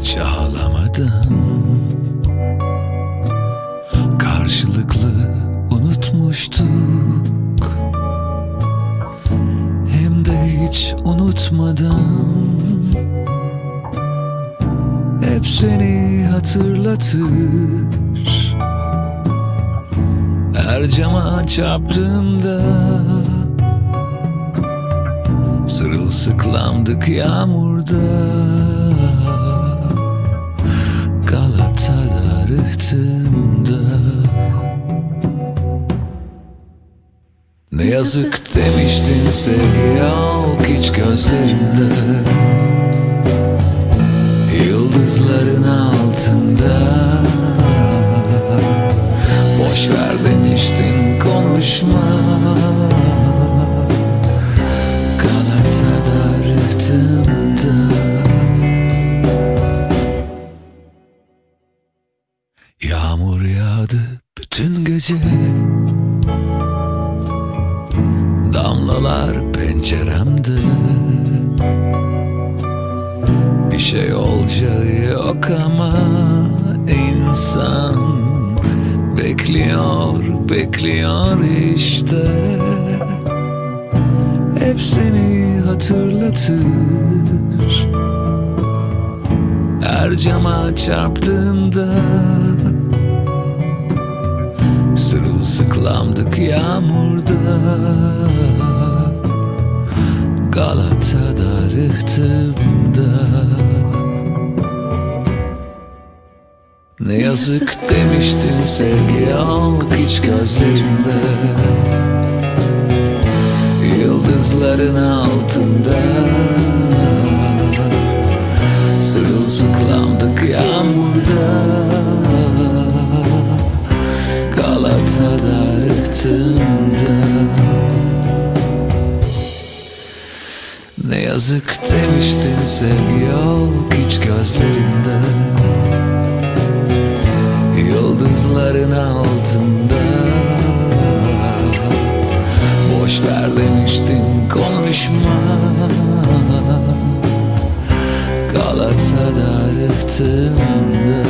hiç ağlamadan, karşılıklı unutmuştuk. Hem de hiç unutmadan, hep seni hatırlatır. Her cama çarptığımda sırılsıklamdık yağmurda. Galata'da rıhtımda. Ne yazık demiştin, sevgi yok hiç gözlerinde. Yıldızların altında. Boş ver demiştin, konuşma. Galata'da rıhtımda. Yağmur yağdı bütün gece. Damlalar penceremde. Bir şey olacağı yok ama insan bekliyor, bekliyor işte. Hep seni hatırlatır. Her cama çarptığında sırılsıklamdık yağmurda. Galata'da rıhtımda. Ne yazık demiştin, sevgi yok hiç gözlerinde. Yıldızların altında. Sırılsıklamdık yağmurda. Galata'da rıhtımda. Ne yazık demiştin, sevgi yok hiç gözlerinde. Yıldızların altında. Boş ver demiştin, konuşma. Galata'da rıhtımda.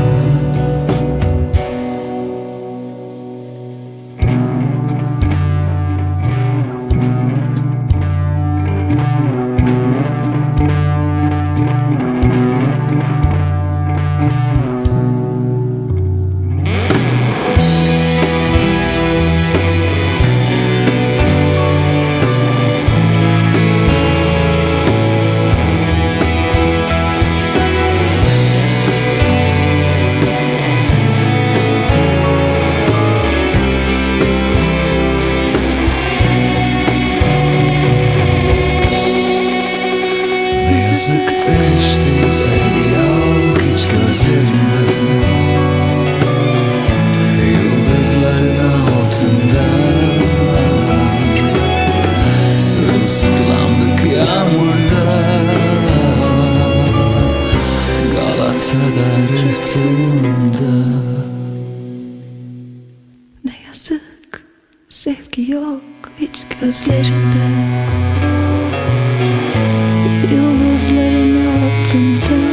Yazık demiştin, sevgi yok hiç gözlerinde. Yıldızların altında. Sırılsıklamdık yağmurda. Galata'da rıhtımda. Ne yazık sevgi yok hiç gözlerinde. Yıldızların altında.